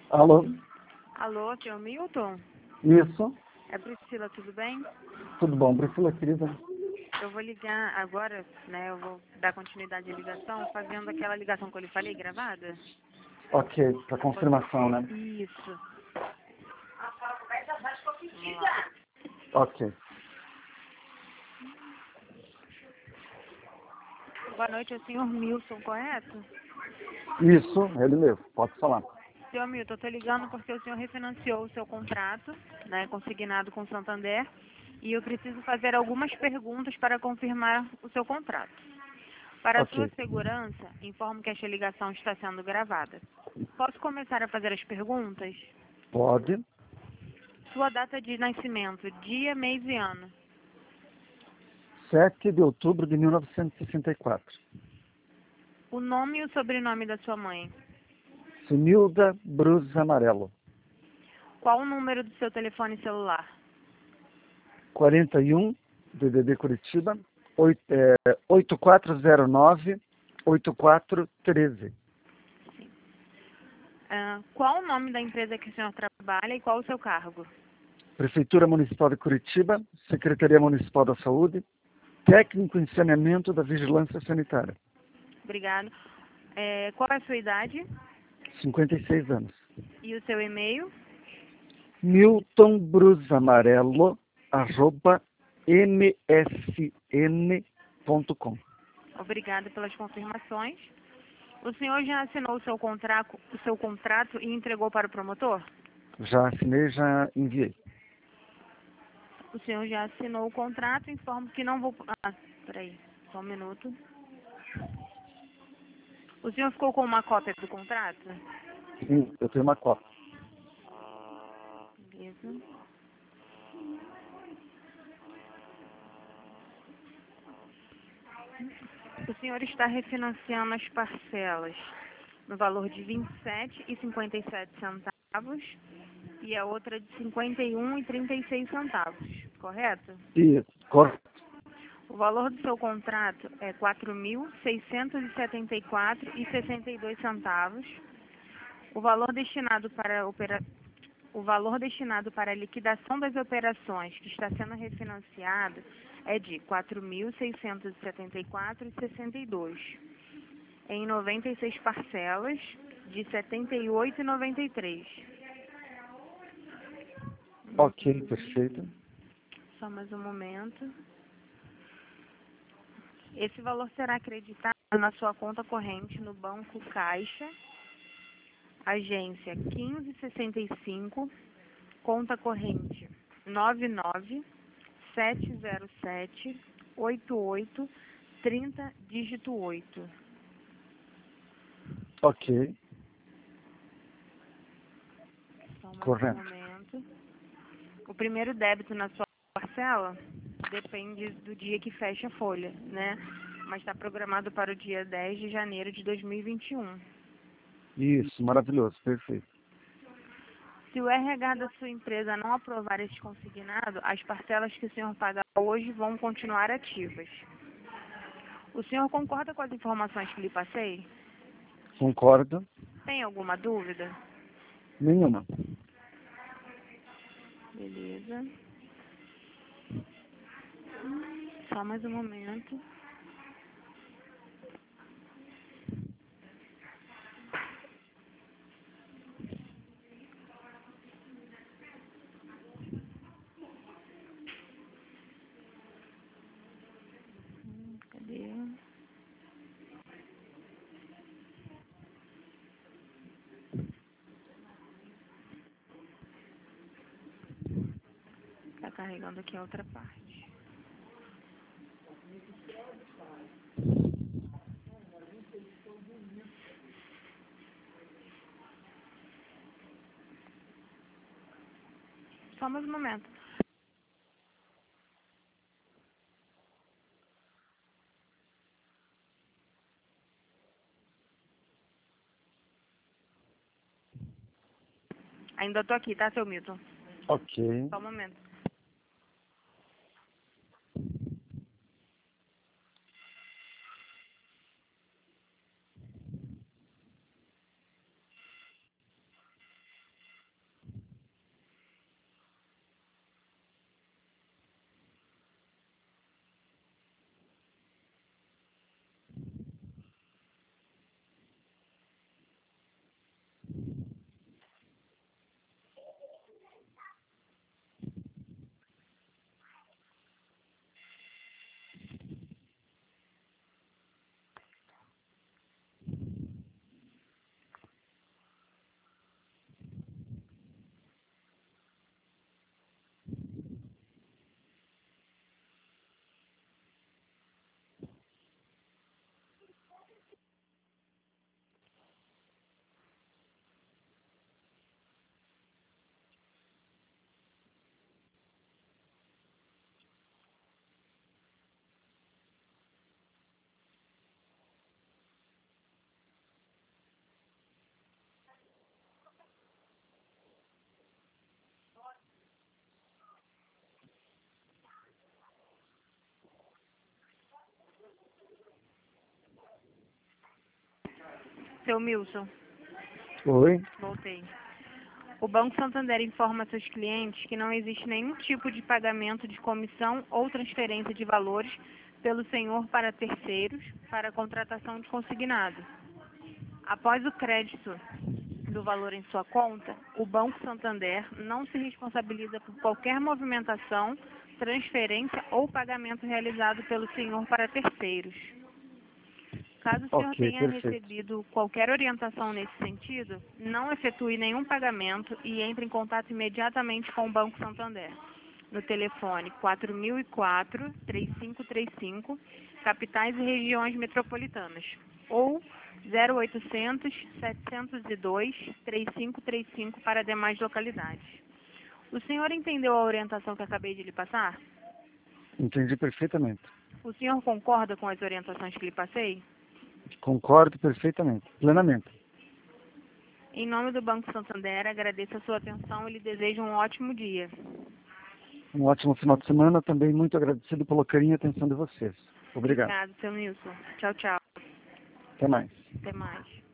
Alô? Alô, senhor Milton? Isso? É Priscila, tudo bem? Tudo bom, Priscila, querida? Eu vou ligar agora, né? Eu vou dar continuidade à ligação, fazendo aquela ligação que eu lhe falei, gravada? Ok, para confirmação, né? Isso. Vamos lá. Ok. Boa noite, é o senhor Milton, correto? Isso, ele mesmo, pode falar. Senhor Milton, eu estou ligando porque o senhor refinanciou o seu contrato, né, consignado com o Santander, e eu preciso fazer algumas perguntas para confirmar o seu contrato. Para a sua Ok. segurança, informo que esta ligação está sendo gravada. Posso começar a fazer as perguntas? Pode. Sua data de nascimento, dia, mês e ano. 7 de outubro de 1964. O nome e o sobrenome da sua mãe. Similda Bruz Amarelo. Qual o número do seu telefone celular? 41, DDD Curitiba, 8409-8413. Qual o nome da empresa que o senhor trabalha e qual o seu cargo? Prefeitura Municipal de Curitiba, Secretaria Municipal da Saúde, técnico em saneamento da Vigilância Sanitária. Obrigado. Qual é a sua idade 56 anos. e o seu e-mail? miltonbruzamarelo@msn.com. Obrigado pelas confirmações. O senhor já assinou o seu contrato e entregou para o promotor? Já assinei, já enviei. O senhor já assinou o contrato, informo que não vou... peraí, só um minuto. O senhor ficou com uma cópia do contrato? Sim, eu tenho uma cópia. Beleza. O senhor está refinanciando as parcelas no valor de R$ 27,57 e a outra de R$ 51,36, correto? Isso, correto. O valor do seu contrato é R$ 4.674,62. O valor destinado para a liquidação das operações que está sendo refinanciado é de R$ 4.674,62, em 96 parcelas de R$ 78,93. Ok, perfeito. Só mais um momento. Esse valor será acreditado na sua conta corrente no Banco Caixa, agência 1565, conta corrente 997078830, dígito 8. Ok, Só mais um correto. momento. O primeiro débito na sua parcela depende do dia que fecha a folha, né? Mas está programado para o dia 10 de janeiro de 2021. Isso, maravilhoso, perfeito. Se o RH da sua empresa não aprovar esse consignado, as parcelas que o senhor paga hoje vão continuar ativas. O senhor concorda com as informações que lhe passei? Concordo? Tem alguma dúvida? Nenhuma. Beleza. Só mais um momento. Cadê? Tá carregando aqui a outra parte. Só mais um momento. Ainda tô aqui, tá, seu Milton? Ok. Só um momento. Seu Milson, Oi. voltei. O Banco Santander informa a seus clientes que não existe nenhum tipo de pagamento de comissão ou transferência de valores pelo senhor para terceiros para a contratação de consignado. Após o crédito do valor em sua conta, o Banco Santander não se responsabiliza por qualquer movimentação, transferência ou pagamento realizado pelo senhor para terceiros. Caso o senhor Ok, tenha perfeito. recebido qualquer orientação nesse sentido, não efetue nenhum pagamento e entre em contato imediatamente com o Banco Santander, no telefone 4004-3535, capitais e regiões metropolitanas, ou 0800-702-3535 para demais localidades. O senhor entendeu a orientação que acabei de lhe passar? Entendi perfeitamente. O senhor concorda com as orientações que lhe passei? Concordo perfeitamente, plenamente. Em nome do Banco Santander, agradeço a sua atenção e lhe desejo um ótimo dia. Um ótimo final de semana, também muito agradecido pelo carinho e atenção de vocês. Obrigado. Obrigado, seu Nilson. Tchau, tchau. Até mais. Até mais.